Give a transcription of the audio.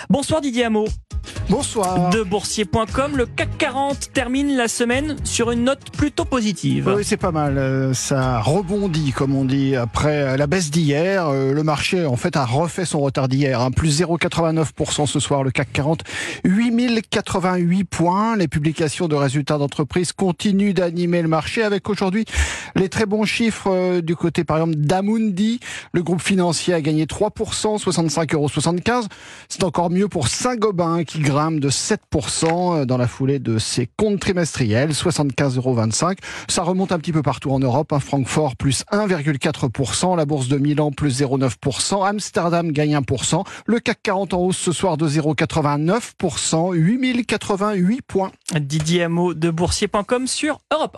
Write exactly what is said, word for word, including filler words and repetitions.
Bonsoir Didier Hameau. Bonsoir. De boursier point com, le C A C quarante termine la semaine sur une note plutôt positive. Oui, c'est pas mal. Ça rebondit, comme on dit, après la baisse d'hier. Le marché, en fait, a refait son retard d'hier. Hein. Plus zéro virgule quatre-vingt-neuf pour cent ce soir, le C A C quarante. huit mille quatre-vingt-huit points. Les publications de résultats d'entreprise continuent d'animer le marché, avec aujourd'hui les très bons chiffres du côté, par exemple, d'Amundi. Le groupe financier a gagné trois pour cent, soixante-cinq euros soixante-quinze. C'est encore mieux pour Saint-Gobain, qui grimpe de sept pour cent dans la foulée de ses comptes trimestriels, soixante-quinze euros vingt-cinq. Ça remonte un petit peu partout en Europe. Hein. Francfort plus un virgule quatre pour cent, la bourse de Milan plus zéro virgule neuf pour cent, Amsterdam gagne un pour cent. Le C A C quarante en hausse ce soir de zéro virgule quatre-vingt-neuf pour cent, huit mille quatre-vingt-huit points. Didier Hameau de boursier point com sur Europe.